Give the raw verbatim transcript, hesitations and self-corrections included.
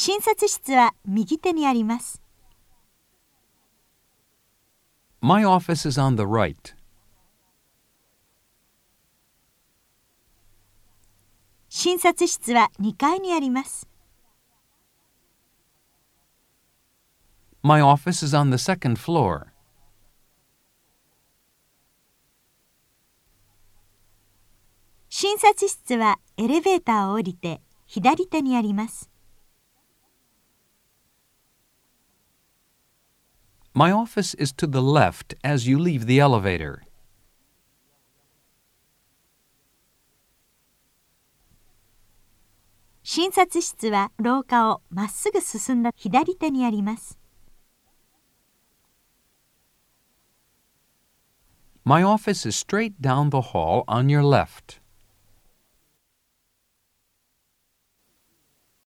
診察室は右手にあります。 My office is on the right. 診察室はにかいにあります。 My office is on the second floor. 診察室はエレベーターを降りて左手にあります。 My office is to the left as you leave the elevator. 診察室は廊下をまっすぐ進んだ左手にあります。 My office is straight down the hall on your left.